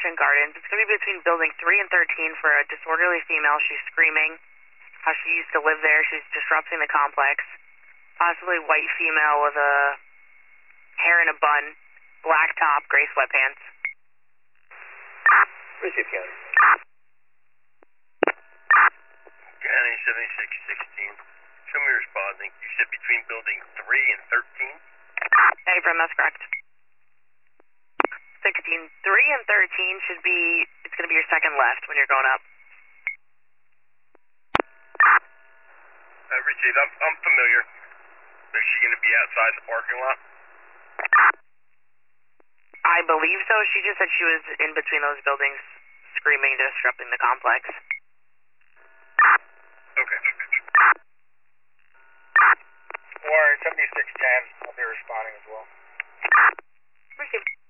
Ocean Gardens. It's going to be between building 3 and 13 for a disorderly female. She's screaming how she used to live there. She's disrupting the complex. Possibly white female with a hair in a bun, black top, gray sweatpants. Receive County. County 7616. Show me responding. You said between building 3 and 13? Hey, Brim, that's correct. 16. 3 and 13 should be, it's going to be your second left when you're going up. Receive. I'm familiar. Is she going to be outside the parking lot? I believe so. She just said she was in between those buildings, screaming, disrupting the complex. Okay. Warren 7610. I'll be responding as well. Received.